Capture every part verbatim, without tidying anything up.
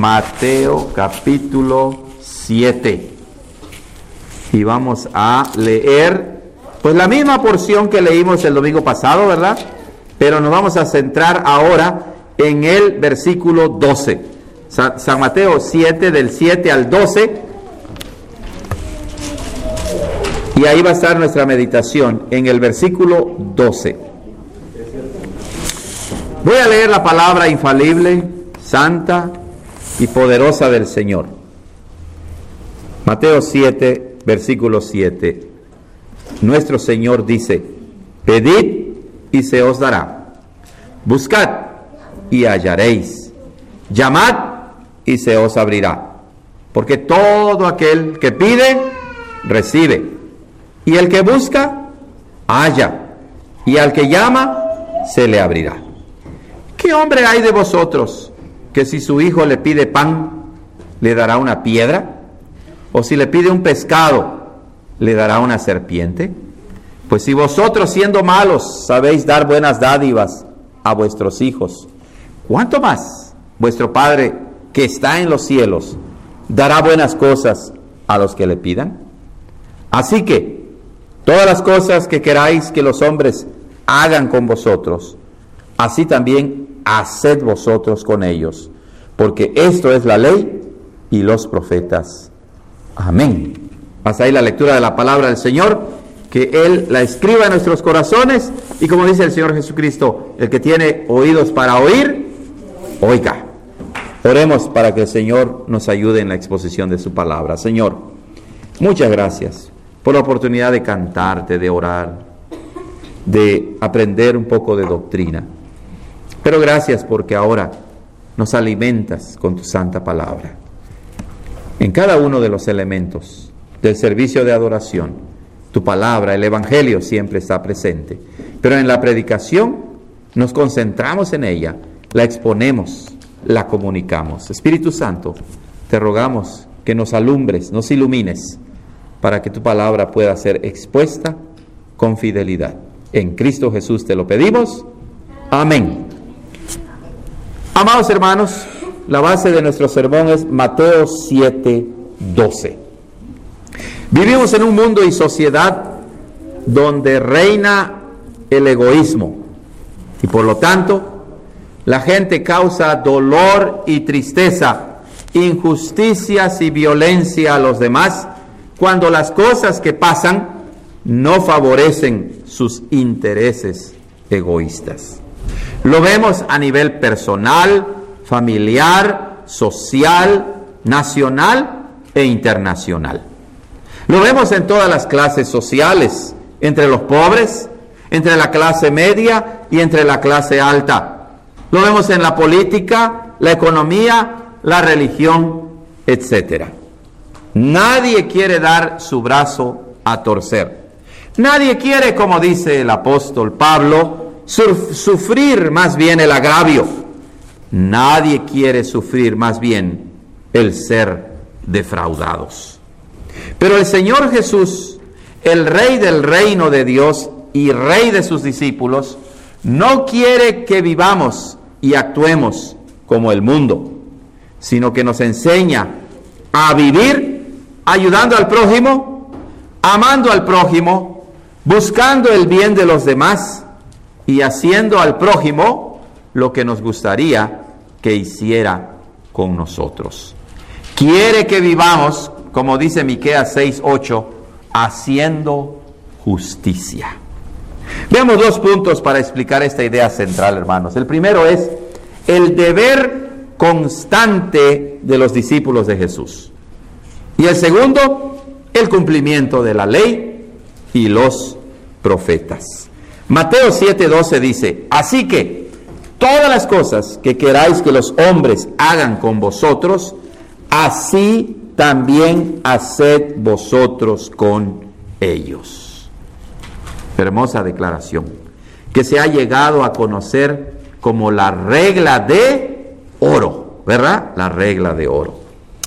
Mateo capítulo siete. Y vamos a leer pues la misma porción que leímos el domingo pasado, ¿verdad? Pero nos vamos a centrar ahora en el versículo doce. San, San Mateo siete, del siete al doce. Y ahí va a estar nuestra meditación en el versículo doce. Voy a leer la palabra infalible, santa y poderosa del Señor. Mateo siete, versículo siete. Nuestro Señor dice: pedid y se os dará, buscad y hallaréis, llamad y se os abrirá, porque todo aquel que pide, recibe, y el que busca, halla, y al que llama, se le abrirá. ¿Qué hombre hay de vosotros que si su hijo le pide pan, le dará una piedra? ¿O si le pide un pescado, le dará una serpiente? Pues si vosotros, siendo malos, sabéis dar buenas dádivas a vuestros hijos, ¿cuánto más vuestro Padre que está en los cielos dará buenas cosas a los que le pidan? Así que todas las cosas que queráis que los hombres hagan con vosotros, así también haced vosotros con ellos, porque esto es la ley y los profetas. Amén. Hasta ahí la lectura de la palabra del Señor, que Él la escriba en nuestros corazones, y como dice el Señor Jesucristo, el que tiene oídos para oír, oiga. Oremos para que el Señor nos ayude en la exposición de su palabra. Señor, muchas gracias por la oportunidad de cantarte, de orar, de aprender un poco de doctrina. Pero gracias porque ahora nos alimentas con tu santa palabra. En cada uno de los elementos del servicio de adoración, tu palabra, el evangelio siempre está presente. Pero en la predicación nos concentramos en ella, la exponemos, la comunicamos. Espíritu Santo, te rogamos que nos alumbres, nos ilumines, para que tu palabra pueda ser expuesta con fidelidad. En Cristo Jesús te lo pedimos. Amén. Amados hermanos, la base de nuestro sermón es Mateo siete, doce. Vivimos en un mundo y sociedad donde reina el egoísmo, y por lo tanto la gente causa dolor y tristeza, injusticias y violencia a los demás, cuando las cosas que pasan no favorecen sus intereses egoístas. Lo vemos a nivel personal, familiar, social, nacional e internacional. Lo vemos en todas las clases sociales, entre los pobres, entre la clase media y entre la clase alta. Lo vemos en la política, la economía, la religión, etcétera. Nadie quiere dar su brazo a torcer. Nadie quiere, como dice el apóstol Pablo, sufrir más bien el agravio. Nadie quiere sufrir más bien el ser defraudados. Pero el Señor Jesús, el Rey del reino de Dios y Rey de sus discípulos, no quiere que vivamos y actuemos como el mundo, sino que nos enseña a vivir ayudando al prójimo, amando al prójimo, buscando el bien de los demás y haciendo al prójimo lo que nos gustaría que hiciera con nosotros. Quiere que vivamos, como dice Miqueas seis, ocho, haciendo justicia. Veamos dos puntos para explicar esta idea central, hermanos. El primero es el deber constante de los discípulos de Jesús. Y el segundo, el cumplimiento de la ley y los profetas. Mateo siete, doce dice: así que todas las cosas que queráis que los hombres hagan con vosotros, así también haced vosotros con ellos. Hermosa declaración, que se ha llegado a conocer como la regla de oro, ¿verdad? La regla de oro.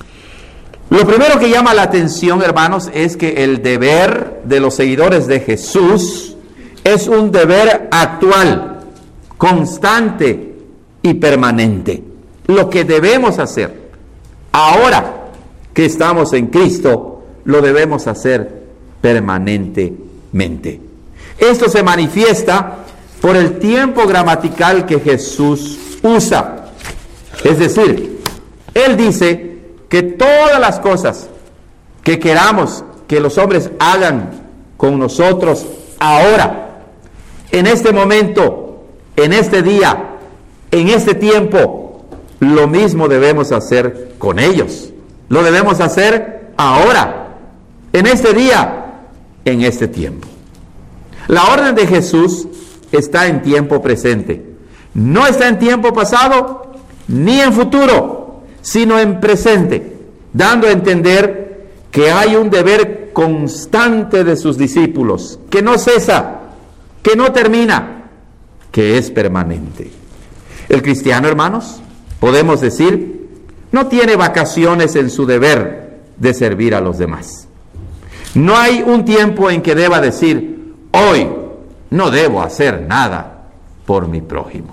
Lo primero que llama la atención, hermanos, es que el deber de los seguidores de Jesús es un deber actual, constante y permanente. Lo que debemos hacer, ahora que estamos en Cristo, lo debemos hacer permanentemente. Esto se manifiesta por el tiempo gramatical que Jesús usa. Es decir, Él dice que todas las cosas que queramos que los hombres hagan con nosotros ahora, en este momento, en este día, en este tiempo, lo mismo debemos hacer con ellos. Lo debemos hacer ahora, en este día, en este tiempo. La orden de Jesús está en tiempo presente. No está en tiempo pasado ni en futuro, sino en presente, dando a entender que hay un deber constante de sus discípulos, que no cesa, que no termina, que es permanente. El cristiano, hermanos, podemos decir, no tiene vacaciones en su deber de servir a los demás. No hay un tiempo en que deba decir, hoy no debo hacer nada por mi prójimo.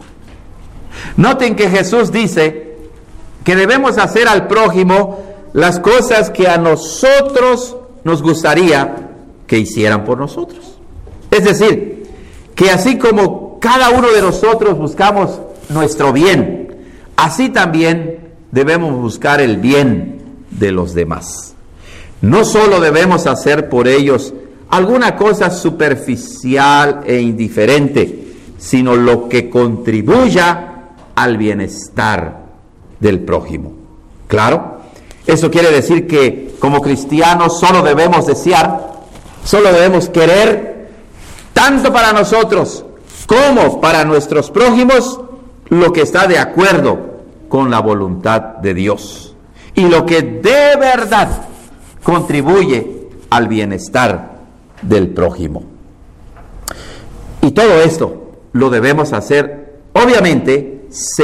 Noten que Jesús dice que debemos hacer al prójimo las cosas que a nosotros nos gustaría que hicieran por nosotros. Es decir, que así como cada uno de nosotros buscamos nuestro bien, así también debemos buscar el bien de los demás. No solo debemos hacer por ellos alguna cosa superficial e indiferente, sino lo que contribuya al bienestar del prójimo. Claro, eso quiere decir que como cristianos solo debemos desear, solo debemos querer, tanto para nosotros como para nuestros prójimos, lo que está de acuerdo con la voluntad de Dios y lo que de verdad contribuye al bienestar del prójimo. Y todo esto lo debemos hacer, obviamente,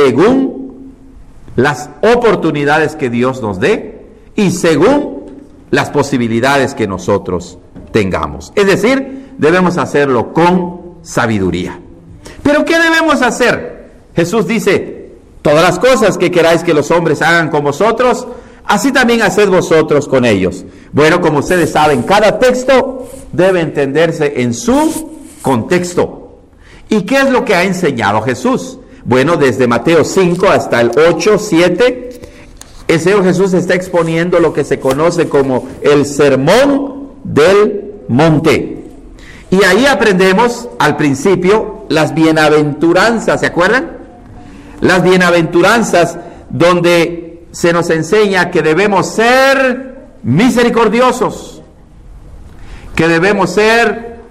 según las oportunidades que Dios nos dé y según las posibilidades que nosotros tengamos. Es decir, debemos hacerlo con sabiduría. ¿Pero qué debemos hacer? Jesús dice, todas las cosas que queráis que los hombres hagan con vosotros, así también haced vosotros con ellos. Bueno, como ustedes saben, cada texto debe entenderse en su contexto. ¿Y qué es lo que ha enseñado Jesús? Bueno, desde Mateo cinco hasta el ocho, siete, el Señor Jesús está exponiendo lo que se conoce como el Sermón del Monte. Y ahí aprendemos al principio las bienaventuranzas, ¿se acuerdan? Las bienaventuranzas donde se nos enseña que debemos ser misericordiosos, que debemos ser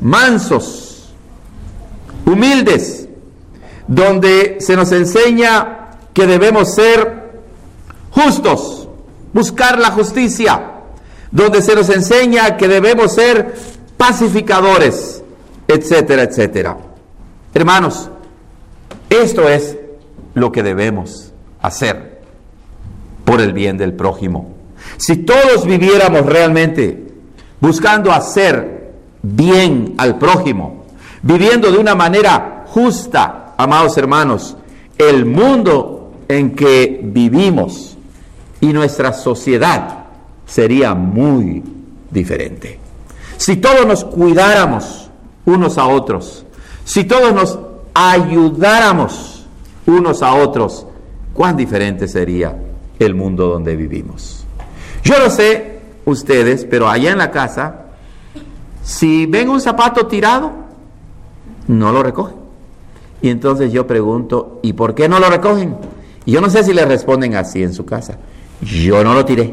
mansos, humildes, donde se nos enseña que debemos ser justos, buscar la justicia, donde se nos enseña que debemos ser pacificadores, etcétera, etcétera. Hermanos, esto es lo que debemos hacer por el bien del prójimo. Si todos viviéramos realmente buscando hacer bien al prójimo, viviendo de una manera justa, amados hermanos, el mundo en que vivimos y nuestra sociedad sería muy diferente. Si todos nos cuidáramos unos a otros, si todos nos ayudáramos unos a otros, cuán diferente sería el mundo donde vivimos. Yo no sé ustedes, pero allá en la casa, si ven un zapato tirado, no lo recogen. Y entonces yo pregunto, ¿y por qué no lo recogen? Y yo no sé si les responden así en su casa. Yo no lo tiré.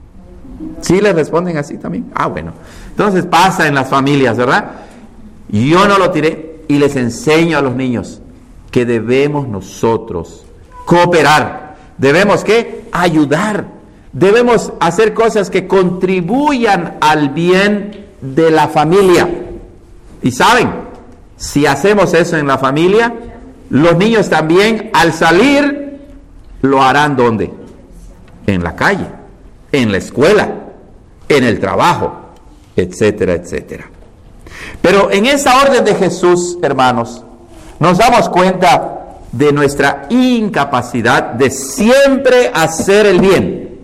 ¿Sí les responden así también? Ah, bueno. Entonces pasa en las familias, ¿verdad? Yo no lo tiré y les enseño a los niños que debemos nosotros cooperar. Debemos, ¿qué? Ayudar. Debemos hacer cosas que contribuyan al bien de la familia. Y saben, si hacemos eso en la familia, los niños también al salir lo harán ¿dónde? En la calle, en la escuela, en el trabajo, etcétera, etcétera. Pero en esa orden de Jesús, hermanos, nos damos cuenta de nuestra incapacidad de siempre hacer el bien.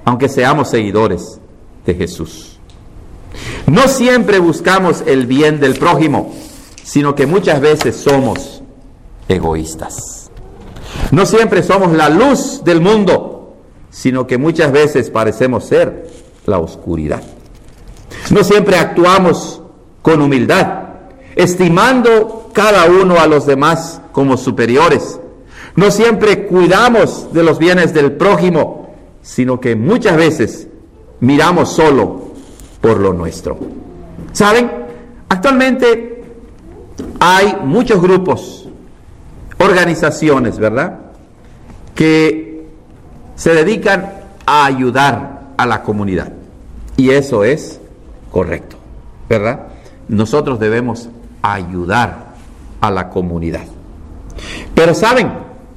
aunque seamos seguidores de Jesús. No siempre buscamos el bien del prójimo, sino que muchas veces somos egoístas. No siempre somos la luz del mundo, sino que muchas veces parecemos ser la oscuridad. No siempre actuamos con humildad, estimando cada uno a los demás como superiores. No siempre cuidamos de los bienes del prójimo, sino que muchas veces miramos solo por lo nuestro. ¿Saben? Actualmente hay muchos grupos, organizaciones, ¿verdad?, que se dedican a ayudar a la comunidad. Y eso es correcto, ¿verdad? Nosotros debemos ayudar a la comunidad. Pero ¿saben?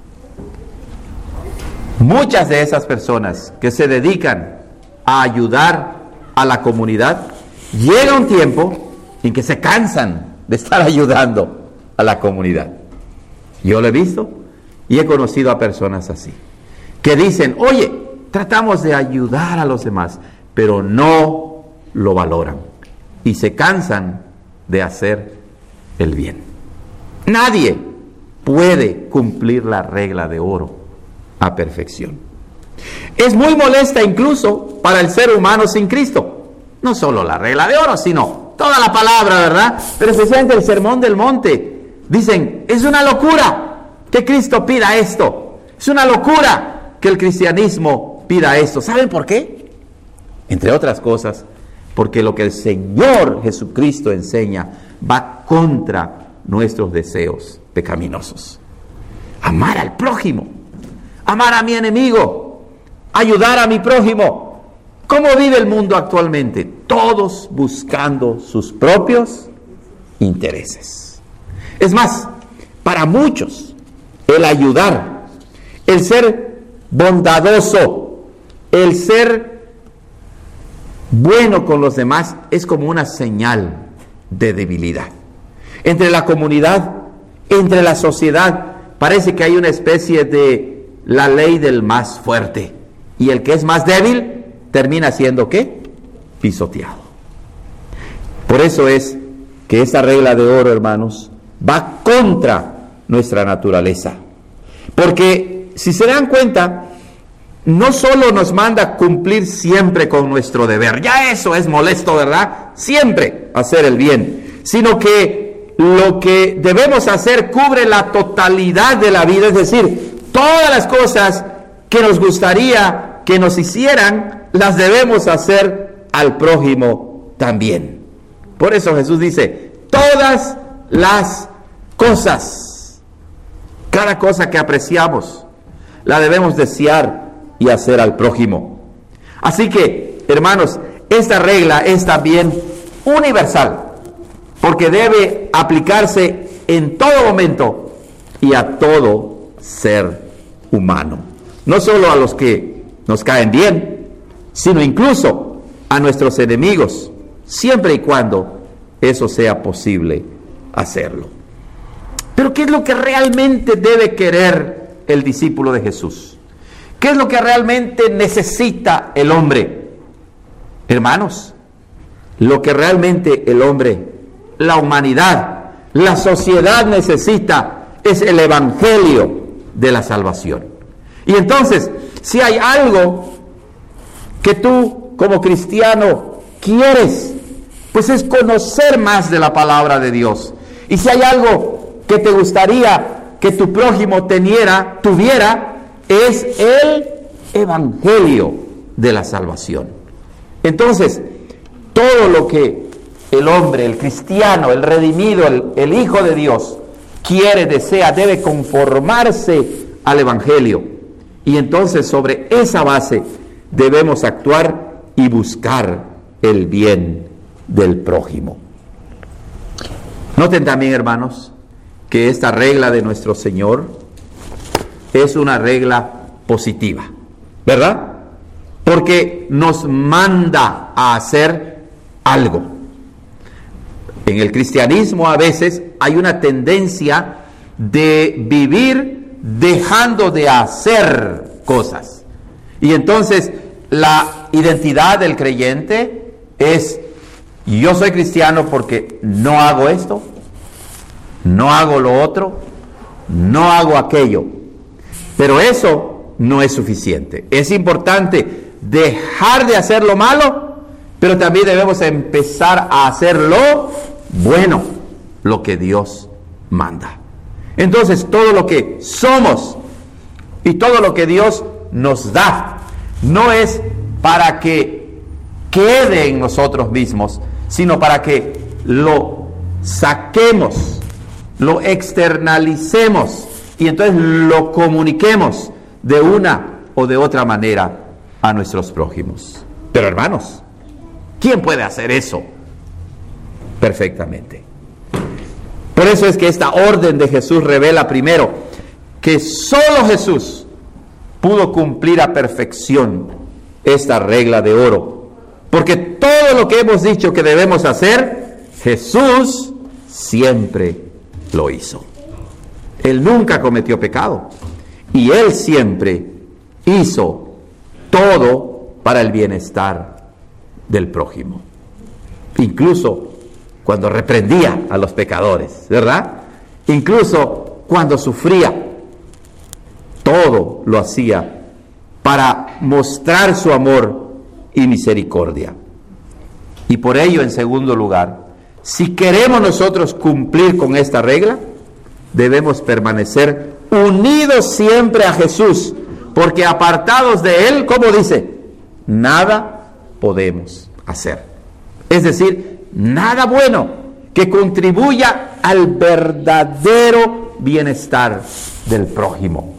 Muchas de esas personas que se dedican a ayudar a la comunidad, llega un tiempo en que se cansan de estar ayudando a la comunidad. Yo lo he visto y he conocido a personas así, que dicen, oye, tratamos de ayudar a los demás, pero no lo valoran y se cansan de hacer el bien. Nadie puede cumplir la regla de oro a perfección. Es muy molesta incluso para el ser humano sin Cristo. No solo la regla de oro, sino toda la palabra, ¿verdad? Pero especialmente el Sermón del Monte. Dicen, es una locura que Cristo pida esto. Es una locura que el cristianismo pida esto. ¿Saben por qué? Entre otras cosas, porque lo que el Señor Jesucristo enseña va contra nuestros deseos pecaminosos. Amar al prójimo, amar a mi enemigo, ayudar a mi prójimo. ¿Cómo vive el mundo actualmente? Todos buscando sus propios intereses. Es más, para muchos, el ayudar, el ser bondadoso, el ser bueno con los demás es como una señal de debilidad. Entre la comunidad, entre la sociedad, parece que hay una especie de la ley del más fuerte. Y el que es más débil termina siendo ¿qué? Pisoteado. Por eso es que esta regla de oro, hermanos, va contra nuestra naturaleza. Porque si se dan cuenta, no solo nos manda cumplir siempre con nuestro deber, ya eso es molesto, ¿verdad? Siempre hacer el bien, sino que lo que debemos hacer cubre la totalidad de la vida, es decir, todas las cosas que nos gustaría que nos hicieran, las debemos hacer al prójimo también. Por eso Jesús dice, todas las cosas, cada cosa que apreciamos, la debemos desear y hacer al prójimo. Así que, hermanos, esta regla es también universal, porque debe aplicarse en todo momento y a todo ser humano. No solo a los que nos caen bien, sino incluso a nuestros enemigos, siempre y cuando eso sea posible hacerlo. Pero ¿qué es lo que realmente debe querer el discípulo de Jesús? ¿Qué es lo que realmente necesita el hombre? Hermanos, lo que realmente el hombre, la humanidad, la sociedad necesita es el evangelio de la salvación. Y entonces, si hay algo que tú como cristiano quieres, pues es conocer más de la palabra de Dios. Y si hay algo que te gustaría que tu prójimo teniera, tuviera, es el evangelio de la salvación. Entonces, todo lo que el hombre, el cristiano, el redimido, el, el Hijo de Dios quiere, desea, debe conformarse al evangelio. Y entonces sobre esa base debemos actuar y buscar el bien del prójimo. Noten también, hermanos, que esta regla de nuestro Señor es una regla positiva, ¿verdad? Porque nos manda a hacer algo. En el cristianismo a veces hay una tendencia de vivir dejando de hacer cosas. Y entonces la identidad del creyente es: yo soy cristiano porque no hago esto, no hago lo otro, no hago aquello. Pero eso no es suficiente. Es importante dejar de hacer lo malo, pero también debemos empezar a hacer lo bueno, lo que Dios manda. Entonces, todo lo que somos y todo lo que Dios nos da no es para que quede en nosotros mismos, sino para que lo saquemos, lo externalicemos y entonces lo comuniquemos de una o de otra manera a nuestros prójimos. Pero hermanos, ¿quién puede hacer eso perfectamente? Por eso es que esta orden de Jesús revela primero que solo Jesús pudo cumplir a perfección esta regla de oro, porque todo lo que hemos dicho que debemos hacer, Jesús siempre lo hizo. Él nunca cometió pecado y Él siempre hizo todo para el bienestar del prójimo, incluso cuando reprendía a los pecadores, ¿verdad? Incluso cuando sufría, todo lo hacía para mostrar su amor y misericordia. Y por ello, en segundo lugar, si queremos nosotros cumplir con esta regla, debemos permanecer unidos siempre a Jesús, porque apartados de Él, como dice, nada podemos hacer. Es decir, nada bueno que contribuya al verdadero bienestar del prójimo.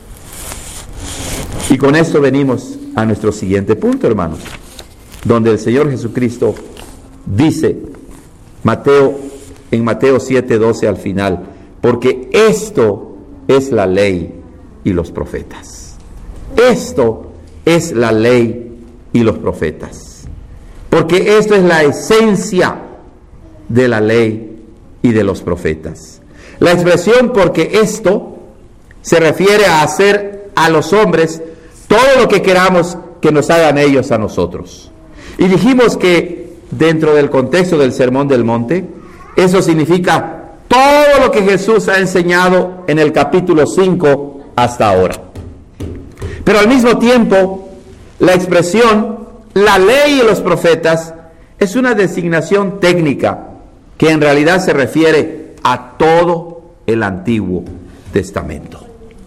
Y con esto venimos a nuestro siguiente punto, hermanos, donde el Señor Jesucristo dice, Mateo, en Mateo siete doce al final, porque esto es la ley y los profetas. Esto es la ley y los profetas. Porque esto es la esencia de la ley y de los profetas. La expresión porque esto se refiere a hacer a los hombres todo lo que queramos que nos hagan ellos a nosotros. Y dijimos que dentro del contexto del Sermón del Monte, eso significa todo lo que Jesús ha enseñado en el capítulo cinco hasta ahora. Pero al mismo tiempo, la expresión la ley y los profetas es una designación técnica que en realidad se refiere a todo el Antiguo Testamento.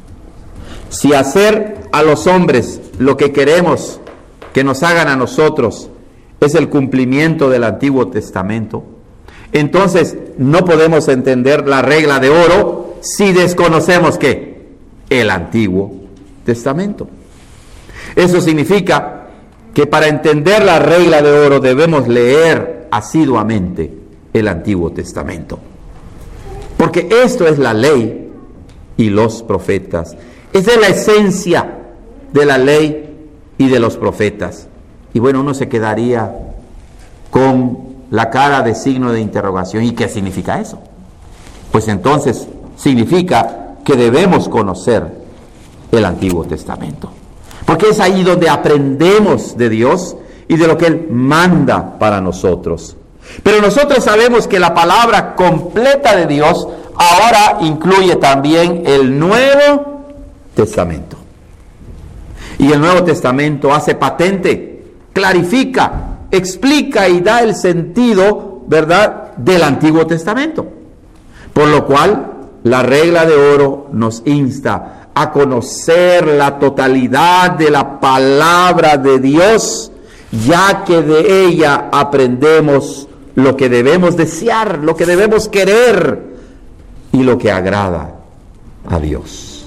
Si hacer a los hombres lo que queremos que nos hagan a nosotros es el cumplimiento del Antiguo Testamento, entonces no podemos entender la regla de oro si desconocemos ¿qué? El Antiguo Testamento. Eso significa que para entender la regla de oro debemos leer asiduamente el Antiguo Testamento. Porque esto es la ley y los profetas. Esa es la esencia de la ley y de los profetas. Y bueno, uno se quedaría con la cara de signo de interrogación. ¿Y qué significa eso? Pues entonces significa que debemos conocer el Antiguo Testamento. Porque es ahí donde aprendemos de Dios y de lo que Él manda para nosotros. Pero nosotros sabemos que la palabra completa de Dios ahora incluye también el Nuevo Testamento. Y el Nuevo Testamento hace patente, clarifica, explica y da el sentido, ¿verdad?, del Antiguo Testamento. Por lo cual, la regla de oro nos insta a conocer la totalidad de la palabra de Dios, ya que de ella aprendemos lo que debemos desear, lo que debemos querer y lo que agrada a Dios.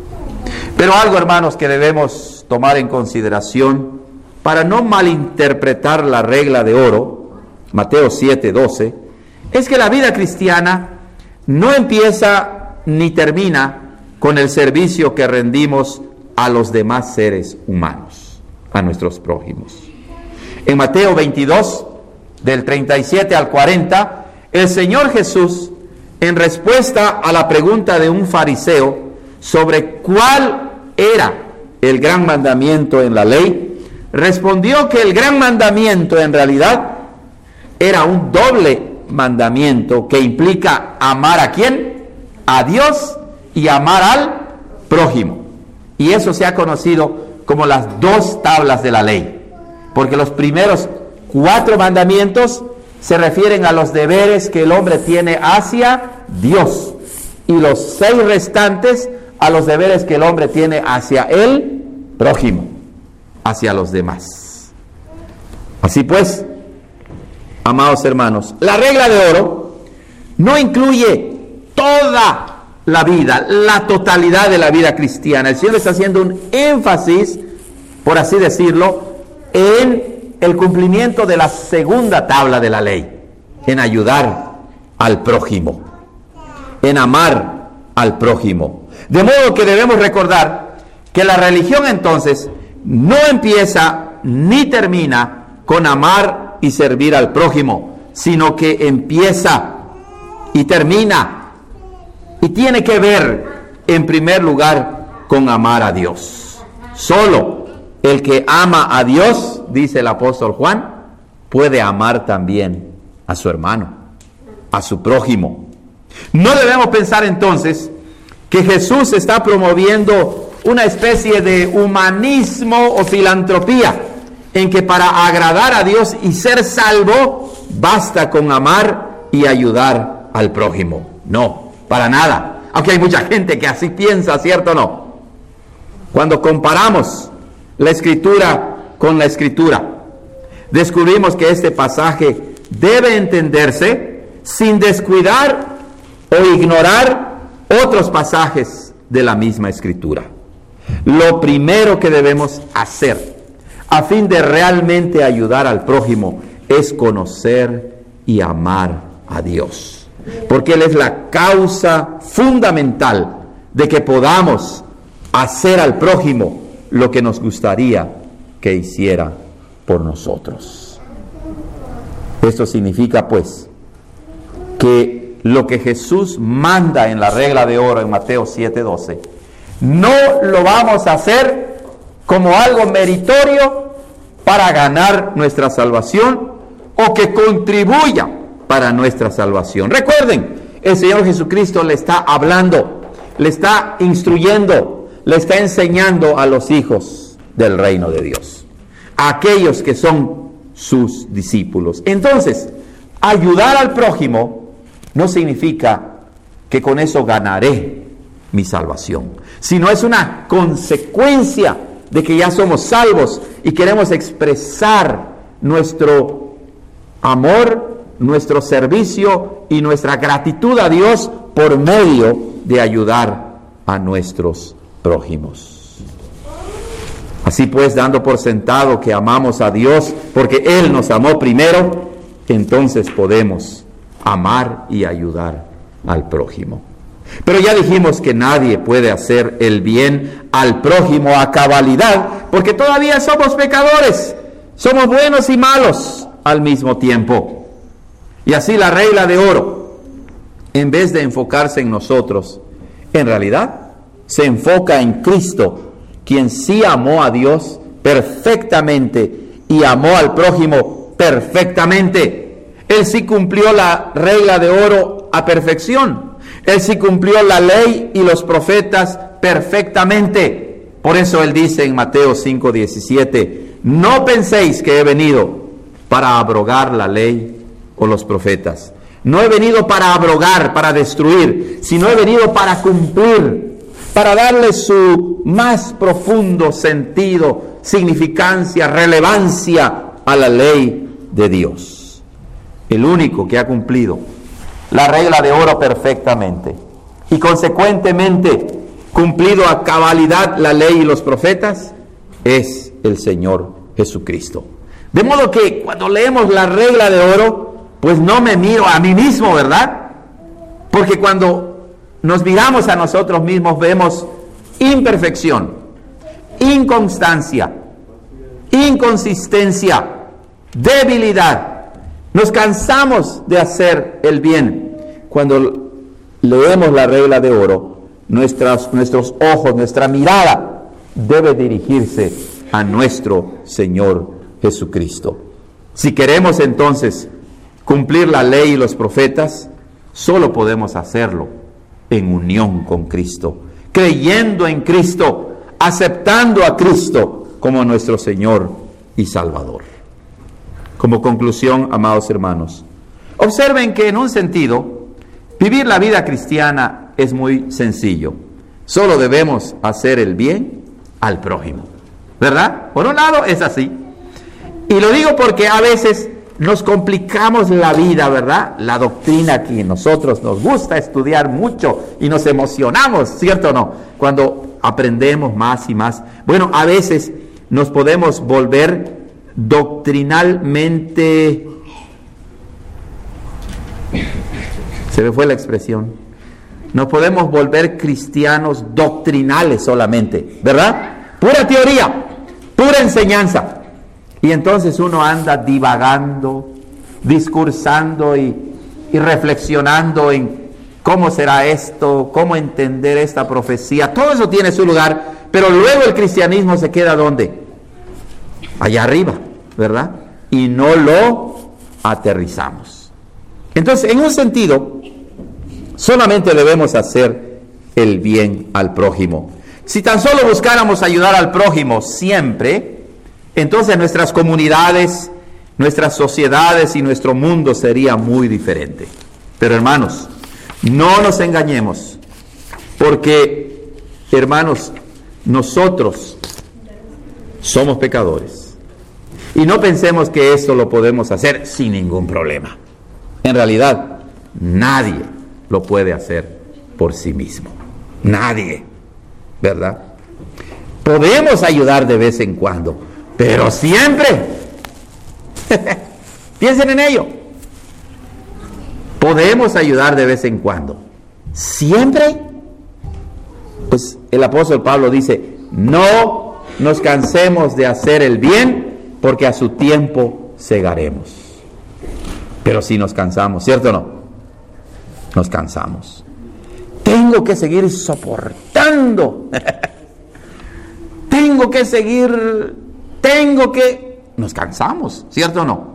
Pero algo, hermanos, que debemos tomar en consideración para no malinterpretar la regla de oro, Mateo siete doce, es que la vida cristiana no empieza ni termina con el servicio que rendimos a los demás seres humanos, a nuestros prójimos. En Mateo veintidós, del treinta y siete al cuarenta, el Señor Jesús, en respuesta a la pregunta de un fariseo sobre cuál era el gran mandamiento en la ley, respondió que el gran mandamiento en realidad era un doble mandamiento que implica amar a ¿quién? A Dios y amar al prójimo. Y eso se ha conocido como las dos tablas de la ley, porque los primeros cuatro mandamientos se refieren a los deberes que el hombre tiene hacia Dios, y los seis restantes a los deberes que el hombre tiene hacia el prójimo, hacia los demás. Así pues, amados hermanos, la regla de oro no incluye toda la vida, la totalidad de la vida cristiana. El Señor está haciendo un énfasis, por así decirlo, en el cumplimiento de la segunda tabla de la ley, en ayudar al prójimo, en amar al prójimo. De modo que debemos recordar que la religión entonces no empieza ni termina con amar y servir al prójimo, sino que empieza y termina y tiene que ver en primer lugar con amar a Dios. Solo el que ama a Dios, dice el apóstol Juan, puede amar también a su hermano, a su prójimo. No debemos pensar entonces que Jesús está promoviendo una especie de humanismo o filantropía, en que para agradar a Dios y ser salvo basta con amar y ayudar al prójimo. No, para nada. Aunque hay mucha gente que así piensa, ¿cierto o no? Cuando comparamos la Escritura con la Escritura, descubrimos que este pasaje debe entenderse sin descuidar o ignorar otros pasajes de la misma Escritura. Lo primero que debemos hacer a fin de realmente ayudar al prójimo es conocer y amar a Dios, porque Él es la causa fundamental de que podamos hacer al prójimo lo que nos gustaría que hiciera por nosotros. Esto significa pues que lo que Jesús manda en la regla de oro en Mateo siete doce, no lo vamos a hacer como algo meritorio para ganar nuestra salvación o que contribuya para nuestra salvación. Recuerden, el Señor Jesucristo le está hablando, le está instruyendo, le está enseñando a los hijos del reino de Dios, a aquellos que son sus discípulos. Entonces, ayudar al prójimo no significa que con eso ganaré mi salvación, sino es una consecuencia de que ya somos salvos y queremos expresar nuestro amor, nuestro servicio y nuestra gratitud a Dios por medio de ayudar a nuestros prójimos. Así pues, dando por sentado que amamos a Dios porque Él nos amó primero, entonces podemos amar y ayudar al prójimo. Pero ya dijimos que nadie puede hacer el bien al prójimo a cabalidad, porque todavía somos pecadores, somos buenos y malos al mismo tiempo. Y así la regla de oro, en vez de enfocarse en nosotros, en realidad se enfoca en Cristo, quien sí amó a Dios perfectamente y amó al prójimo perfectamente. Él sí cumplió la regla de oro a perfección. Él sí cumplió la ley y los profetas perfectamente. Por eso Él dice en Mateo cinco diecisiete, no penséis que he venido para abrogar la ley o los profetas. No he venido para abrogar, para destruir, sino he venido para cumplir, para darle su más profundo sentido, significancia, relevancia a la ley de Dios. El único que ha cumplido la regla de oro perfectamente y consecuentemente cumplido a cabalidad la ley y los profetas es el Señor Jesucristo. De modo que cuando leemos la regla de oro, pues no me miro a mí mismo, ¿verdad? Porque cuando nos miramos a nosotros mismos vemos imperfección, inconstancia, inconsistencia, debilidad. Nos cansamos de hacer el bien. Cuando leemos la regla de oro, nuestras, nuestros ojos, nuestra mirada debe dirigirse a nuestro Señor Jesucristo. Si queremos entonces cumplir la ley y los profetas, solo podemos hacerlo en unión con Cristo, creyendo en Cristo, aceptando a Cristo como nuestro Señor y Salvador. Como conclusión, amados hermanos, observen que en un sentido, vivir la vida cristiana es muy sencillo. Solo debemos hacer el bien al prójimo, ¿verdad? Por un lado es así. Y lo digo porque a veces nos complicamos la vida, ¿verdad? La doctrina que a nosotros nos gusta estudiar mucho y nos emocionamos, ¿cierto o no? Cuando aprendemos más y más. Bueno, a veces nos podemos volver doctrinalmente... Se me fue la expresión. Nos podemos volver cristianos doctrinales solamente, ¿verdad? Pura teoría, pura enseñanza. Y entonces uno anda divagando, discursando y, y reflexionando en cómo será esto, cómo entender esta profecía. Todo eso tiene su lugar, pero luego el cristianismo se queda ¿dónde? Allá arriba, ¿verdad? Y no lo aterrizamos. Entonces, en un sentido, solamente debemos hacer el bien al prójimo. Si tan solo buscáramos ayudar al prójimo siempre, entonces nuestras comunidades, nuestras sociedades y nuestro mundo sería muy diferente. Pero hermanos, no nos engañemos, porque, hermanos, nosotros somos pecadores. Y no pensemos que esto lo podemos hacer sin ningún problema. En realidad, nadie lo puede hacer por sí mismo. Nadie, ¿verdad? Podemos ayudar de vez en cuando, pero siempre. Piensen en ello. Podemos ayudar de vez en cuando. ¿Siempre? Pues el apóstol Pablo dice, no nos cansemos de hacer el bien, porque a su tiempo segaremos. Pero si nos cansamos, ¿cierto o no? Nos cansamos. Tengo que seguir soportando. Tengo que seguir, tengo que... Nos cansamos, ¿cierto o no?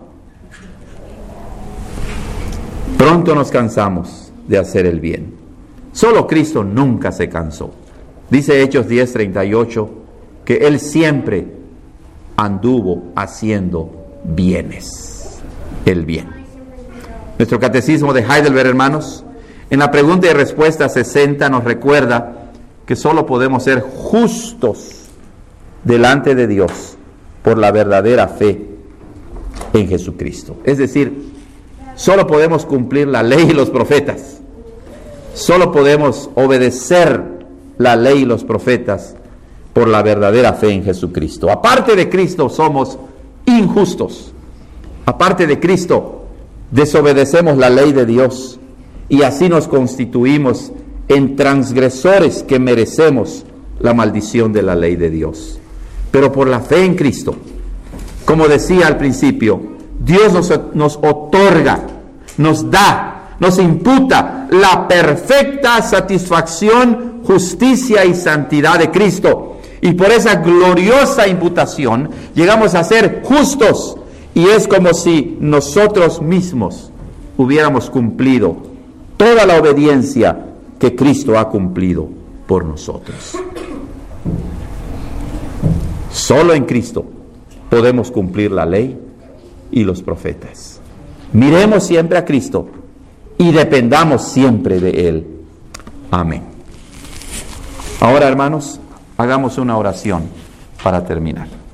Pronto nos cansamos de hacer el bien. Solo Cristo nunca se cansó. Dice Hechos diez treinta y ocho que Él siempre anduvo haciendo bienes. El bien. Nuestro catecismo de Heidelberg, hermanos, en la pregunta y respuesta sesenta nos recuerda que solo podemos ser justos delante de Dios por la verdadera fe en Jesucristo. Es decir, solo podemos cumplir la ley y los profetas. Solo podemos obedecer la ley y los profetas por la verdadera fe en Jesucristo. Aparte de Cristo somos injustos. Aparte de Cristo desobedecemos la ley de Dios y así nos constituimos en transgresores que merecemos la maldición de la ley de Dios. Pero por la fe en Cristo, como decía al principio, Dios nos, nos otorga, nos da, nos imputa la perfecta satisfacción, justicia y santidad de Cristo. Y por esa gloriosa imputación llegamos a ser justos. Y es como si nosotros mismos hubiéramos cumplido toda la obediencia que Cristo ha cumplido por nosotros. Solo en Cristo podemos cumplir la ley y los profetas. Miremos siempre a Cristo y dependamos siempre de Él. Amén. Ahora, hermanos, hagamos una oración para terminar.